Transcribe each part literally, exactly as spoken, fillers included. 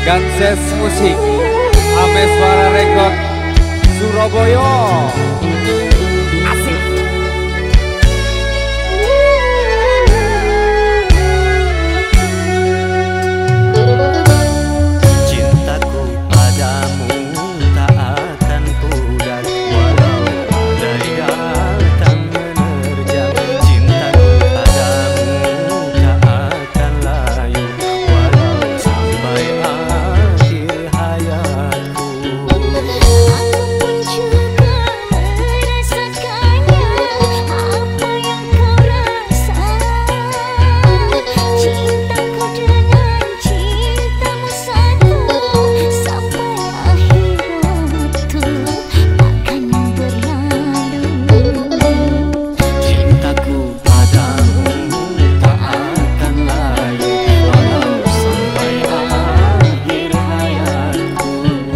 Ganses Musik Ameswara Rekod Surabaya. Asik. Cintaku padamu tak akan pudar walau badai datang menerjang. Cintaku padamu tak akan layu walau sampai akhir hayatku. Aku pun juga merasakannya, apa yang kau rasa. Cintaku dengan cintamu satu, sampai akhir waktu akan berlalu. Cintaku padamu tak akan layu walau sampai akhir hayatku.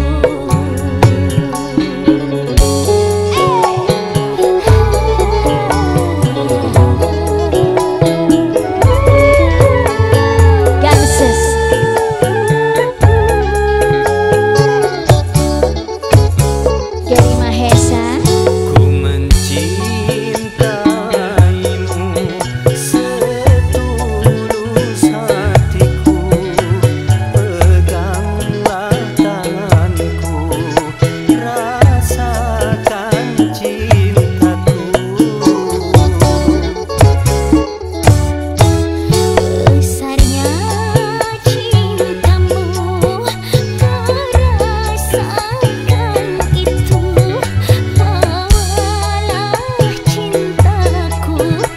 Ganses dari Mahesa. Ku mencintaimu setulus hatiku, peganglah tanganku, rasakan cintaku. Besarnya cintamu, kau rasakan itu. Bawalah cintaku